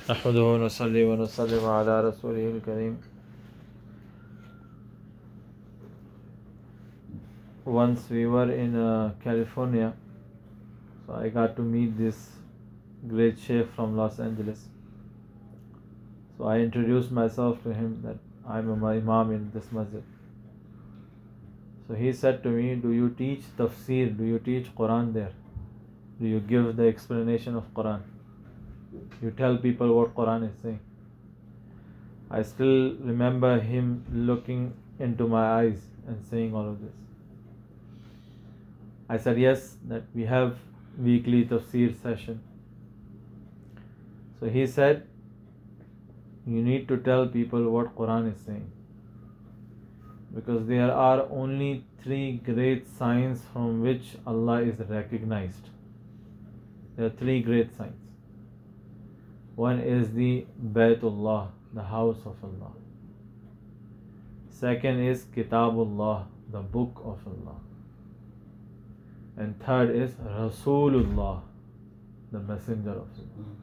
نحمده ونصلي ونسلم على رسوله الكريم. Once we were in California, so I got to meet this great sheikh from Los Angeles. So I introduced myself to him that I'm a imam in this masjid. So he said to me, "Do you teach tafsir? Do you teach Quran there? Do you give the explanation of Quran? You tell people what Quran is saying?" I still remember him looking into my eyes and saying all of this. I said yes, that we have weekly tafsir session. So he said, you need to tell people what Quran is saying, because there are only three great signs from which Allah is recognized. There are three great signs. One is the Baytullah, the house of Allah. Second is Kitabullah, the book of Allah. And third is Rasulullah, the messenger of Allah.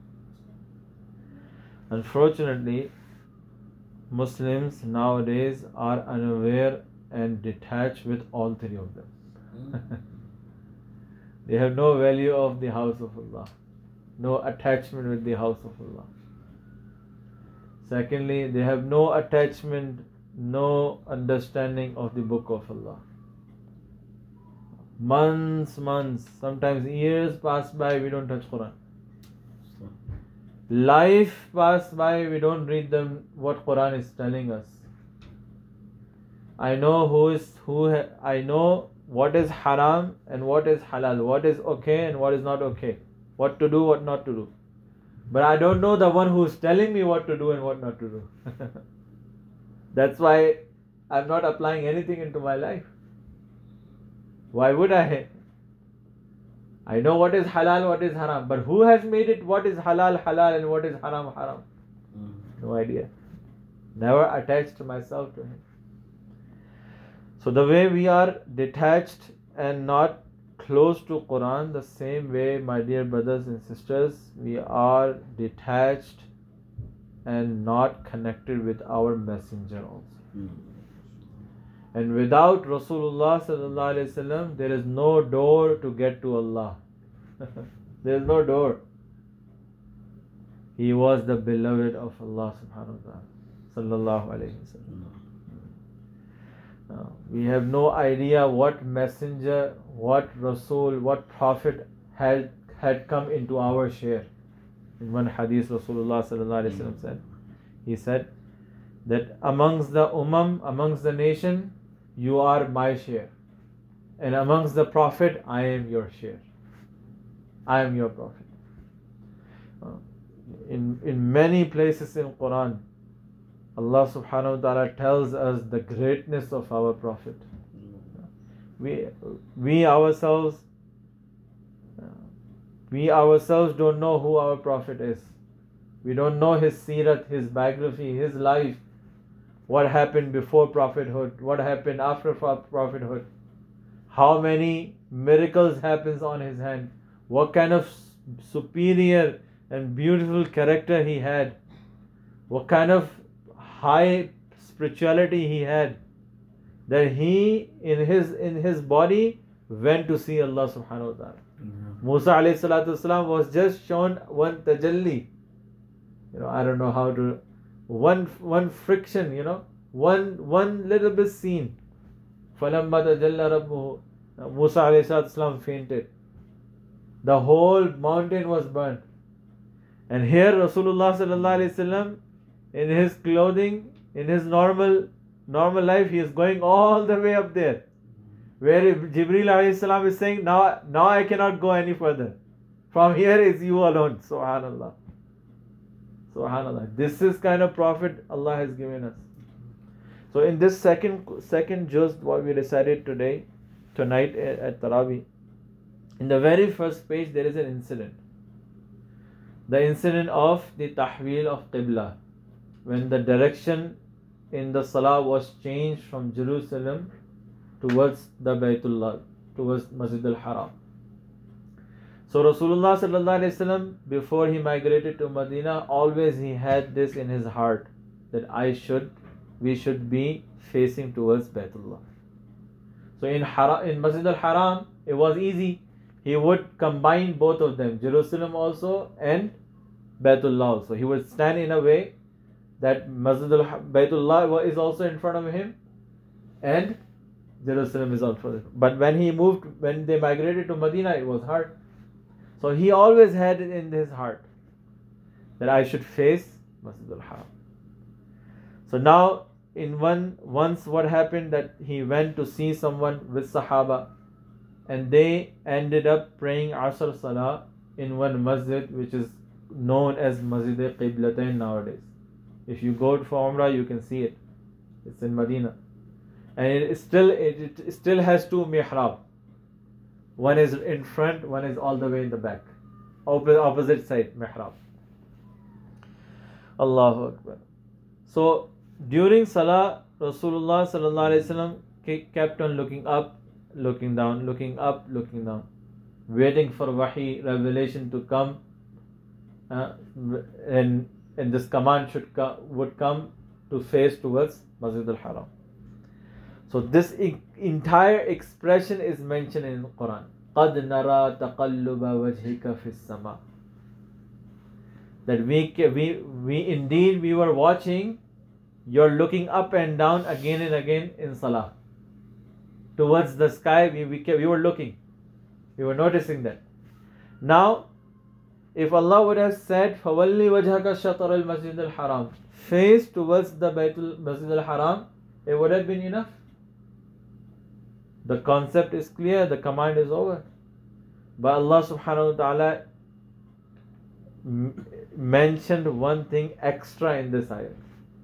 Unfortunately, Muslims nowadays are unaware and detached with all three of them. They have no value of the house of Allah, no attachment with the house of Allah. Secondly, they have no attachment, no understanding of the book of Allah. Months, sometimes years pass by, we don't touch Quran. Life pass by, we don't read them what Quran is telling us. I know I know what is haram and what is halal, what is okay and what is not okay, what to do, what not to do. But I don't know the one who is telling me what to do and what not to do. That's why I'm not applying anything into my life. Why would I? I know what is halal, what is haram, but who has made it what is halal, halal and what is haram, haram? No idea. Never attached myself to him. So the way we are detached and not close to Quran, the same way, my dear brothers and sisters, we are detached and not connected with our messenger also. And without Rasulullah sallallahu alaihi wasallam, there is no door to get to Allah. There is no door. He was the beloved of Allah subhanahu wa ta'ala, sallallahu alaihi wasallam. We have no idea what messenger, what Rasul, what prophet had come into our share. In one hadith, Rasulullah sallallahu alaihi wasallam said, he said that amongst the amongst the nation, you are my share, and amongst the prophet, I am your share. I am your prophet. In many places in Quran, Allah subhanahu wa ta'ala tells us the greatness of our prophet. We ourselves don't know who our prophet is. We don't know his seerat, his biography, his life, what happened before prophethood, what happened after prophethood, how many miracles happens on his hand, what kind of superior and beautiful character he had, what kind of high spirituality he had, that he in his body went to see Allah subhanahu wa ta'ala. Musa alayhi salatu wasalam was just shown one tajalli. I don't know how to, one friction, one little bit seen. فَلَمَّا تَجَلَّى رَبُّهُ, Musa alayhi salatu wasalam fainted. The whole mountain was burnt. And here Rasulullah sallallahu alaihi wasallam, in his clothing, in his normal life, he is going all the way up there, where Jibreel alayhi salam is saying, now I cannot go any further. From here is you alone. Subhanallah. Subhanallah. This is kind of prophet Allah has given us. So in this second juz, what we recited tonight at Taraweeh, in the very first page there is an incident. The incident of the tahweel of Qibla, when the direction in the Salah was changed from Jerusalem towards the Baytullah, towards Masjid al-Haram. So Rasulullah sallallahu alaihi wasallam, before he migrated to Medina, always he had this in his heart that we should be facing towards Baitullah. So in Masjid al-Haram, it was easy. He would combine both of them, Jerusalem also and Baitullah also. He would stand in a way that Baitullah is also in front of him and Jerusalem is also. But when they migrated to Medina, it was hard. So he always had it in his heart that I should face Masjid al-Haram. So now once what happened that he went to see someone with Sahaba, and they ended up praying Asr Salah in one masjid which is known as Masjid Qiblatain nowadays. If you go for Umrah, you can see it. It's in Medina. And it still has two mihrab. One is in front, one is all the way in the back. Opposite side mihrab. Allahu Akbar. So during Salah, Rasulullah sallallahu alaihi wasallam kept on looking up, looking down, looking up, looking down, waiting for wahi, revelation to come, and this command would come to face towards Masjid al-Haram. So this entire expression is mentioned in the Quran. قَدْ نَرَى تَقَلُّبَ وَجْهِكَ فِي السَّمَاءِ. That we were watching your looking up and down again and again in Salah. Towards the sky, we were looking. We were noticing that. Now, if Allah would have said, فَوَلِّ وَجْهَكَ شَطْرَ الْمَسْجِدِ الْحَرَامِ, face towards the Masjid al-Haram, it would have been enough. The concept is clear, the command is over. But Allah subhanahu wa ta'ala mentioned one thing extra in this ayah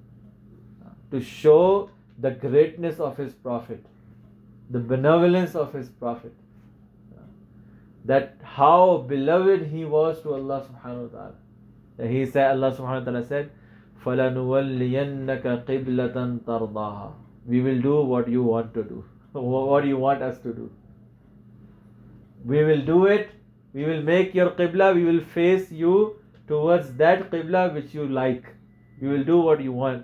to show the greatness of his Prophet, the benevolence of his Prophet, that how beloved he was to Allah subhanahu wa ta'ala. That he said, Allah subhanahu wa ta'ala said, فَلَنُوَلِّيَنَّكَ قِبْلَةً تَرْضَاهَا. We will do what you want to do. What you want us to do. We will do it. We will make your qibla. We will face you towards that qibla which you like. We will do what you want.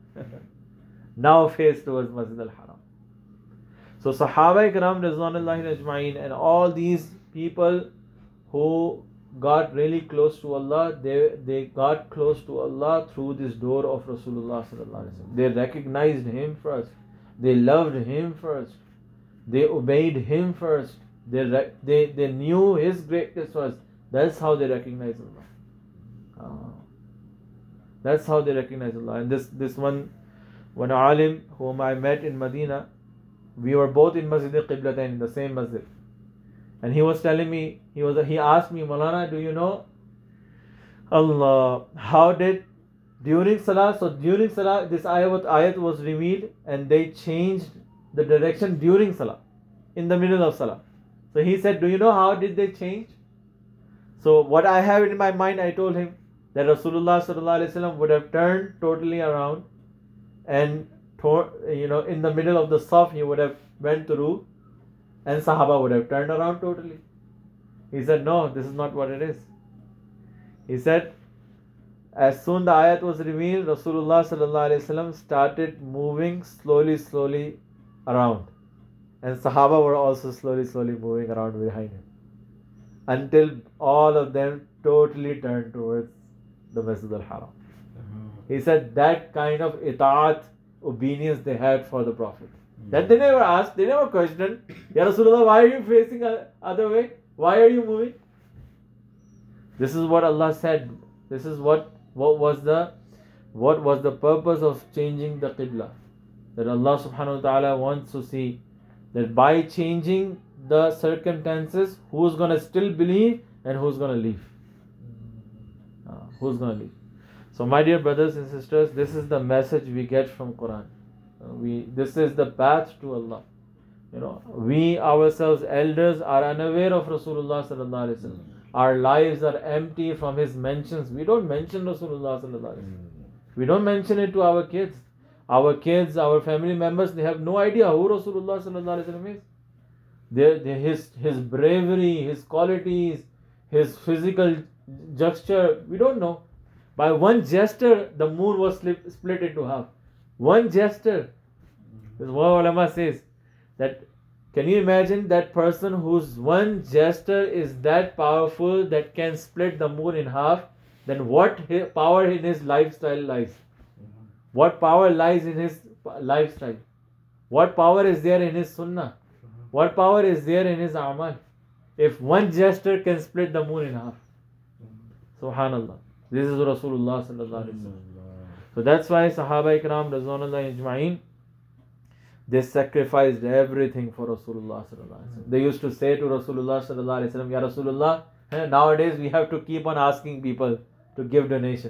Now face towards Masjid al-Haram. So Sahaba Ikram Rizwanullahi Ajma'in and all these people who got really close to Allah, they got close to Allah through this door of Rasulullah sallallahu alaihi wasallam. They recognized him first. They loved him first. They obeyed him first. They knew his greatness first. That's how they recognized Allah. That's how they recognized Allah. And this one alim whom I met in Medina, we were both in Masjid Qiblatain, in the same masjid. And he was telling me, he asked me, Maulana, do you know Allah, how did during Salah, this ayat was revealed and they changed the direction during Salah, in the middle of Salah. So he said, do you know how did they change? So what I have in my mind, I told him that Rasulullah sallallahu alaihi wasallam would have turned totally around and in the middle of the Saf he would have went through and Sahaba would have turned around totally. He said, no, this is not what it is. He said, as soon the ayat was revealed, Rasulullah sallallahu alaihi wasallam started moving slowly around, and Sahaba were also slowly moving around behind him, until all of them totally turned towards the Masjid al-Haram. He said that kind of itaat, obedience they had for the Prophet. That they never asked, they never questioned, Ya Rasulullah, why are you facing the other way? Why are you moving? This is what Allah said. This is what was the purpose of changing the Qibla. That Allah subhanahu wa ta'ala wants to see that by changing the circumstances, who's going to still believe and who's going to leave. Who's going to leave. So my dear brothers and sisters, this is the message we get from Quran. This is the path to Allah. We ourselves elders are unaware of Rasulullah sallallahu alaihi wasallam. Our lives are empty from his mentions. We don't mention Rasulullah sallallahu alaihi wasallam. We don't mention it to our kids. Our kids, our family members, they have no idea who Rasulullah sallallahu alaihi wasallam is. His bravery, his qualities, his physical gesture, we don't know. By one gesture, the moon was split into half. One gesture. This is what ulama says. That can you imagine that person whose one gesture is that powerful that can split the moon in half? Then what power in his lifestyle lies? What power lies in his lifestyle? What power is there in his sunnah? What power is there in his amal? If one gesture can split the moon in half. Subhanallah. This is Rasulullah sallallahu alaihi wasallam. So that's why Sahaba Ikram Rizwanullah Ijma'in, they sacrificed everything for Rasulullah sallallahu alaihi wasallam. They used to say to Rasulullah sallallahu alaihi wasallam, Ya Rasulullah, nowadays we have to keep on asking people to give donation.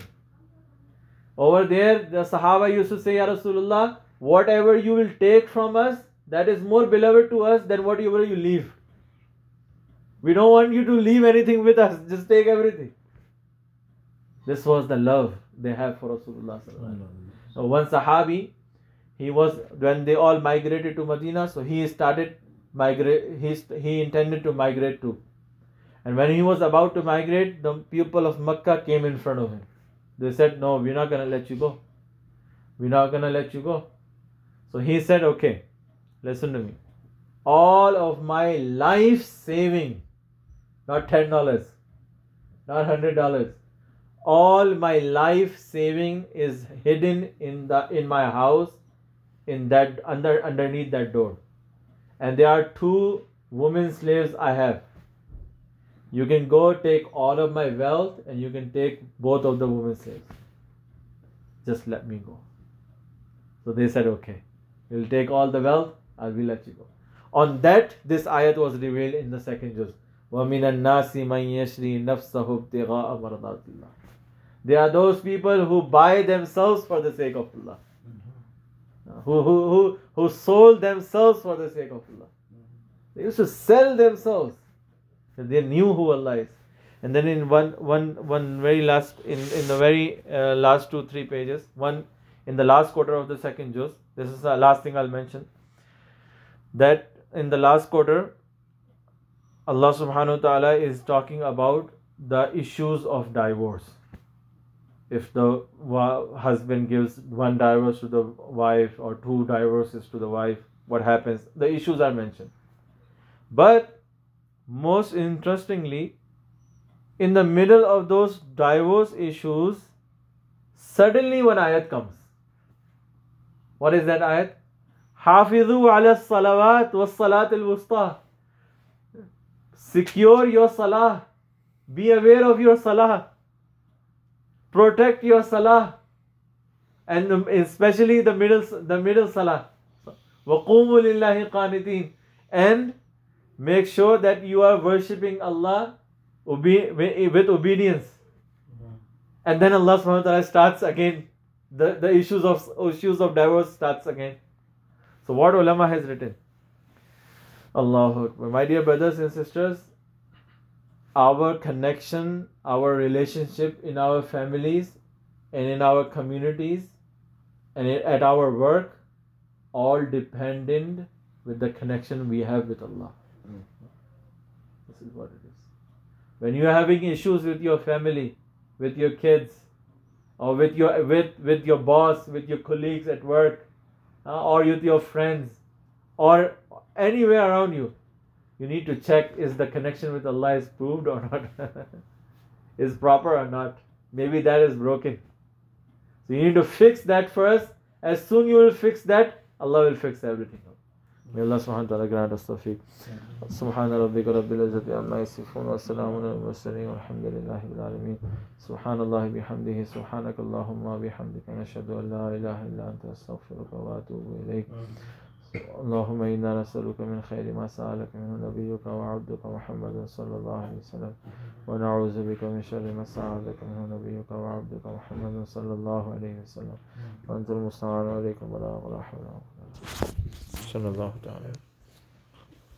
Over there, the Sahaba used to say, Ya Rasulullah, whatever you will take from us, that is more beloved to us than whatever you leave. We don't want you to leave anything with us. Just take everything. This was the love they have for Rasulullah. So one Sahabi, when they all migrated to Medina, so he started he intended to migrate too. And when he was about to migrate, the people of Mecca came in front of him. They said, no, we're not going to let you go. We're not going to let you go. So he said, okay, listen to me. All of my life saving, not $10, not $100, all my life saving is hidden in my house, in that underneath that door. And there are 2 women slaves I have. You can go take all of my wealth and you can take both of the women slaves. Just let me go. So they said, okay, we'll take all the wealth, I will let you go. On that, this ayat was revealed in the second juz. وَمِنَ النَّاسِ مَنْ يَشْرِي نَفْسَهُ ابْتِغَاءَ مَرْضَاتِ اللَّهِ. They are those people who buy themselves for the sake of Allah. Who sold themselves for the sake of Allah. They used to sell themselves. They knew who Allah is. And then in one very last, in the very last 2-3 pages, in the last quarter of the second juz, this is the last thing I'll mention, that in the last quarter, Allah subhanahu wa ta'ala is talking about the issues of divorce. If the husband gives 1 divorce to the wife or 2 divorces to the wife, what happens? The issues are mentioned. But most interestingly, in the middle of those divorce issues, suddenly one ayat comes. What is that ayat? Hafidhu ala salawat was salat al-wusta. Secure your salah. Be aware of your salah. Protect your salah. And especially the middle salah. وَقُومُوا لِلَّهِ قَانِتِينَ. And make sure that you are worshipping Allah with obedience. And then Allah subhanahu wa ta'ala starts again. The issues of divorce starts again. So what ulama has written? Allahu Akbar. My dear brothers and sisters, our connection, our relationship in our families and in our communities and at our work, all dependent with the connection we have with Allah. This is what it is. When you are having issues with your family, with your kids, or with your boss, with your colleagues at work, or with your friends, or anywhere around you, you need to check, is the connection with Allah is proved or not? Is proper or not? Maybe that is broken. So you need to fix that first. As soon you will fix that, Allah will fix everything. May Allah subhanahu wa ta'ala grant us tawfiq. Subhana rabbika rabbil izzati amma yasifun wa salamun ala al-mursalin walhamdulillahi bil alamin. Subhanallahi bihamdihi subhanaka Allahumma bihamdika nashhadu an la ilaha illa anta astaghfiruka wa atubu ilayk. اللهم إنا نسألك من خير ما سألك منه نبيك وعبدك محمد صلى الله عليه وسلم ونعوذ بك من شر ما استعاذك منه نبيك وعبدك محمد صلى الله عليه وسلم وأنت المستعان عليكم ولا حول ولا قوة إلا بالله صلى الله تعالى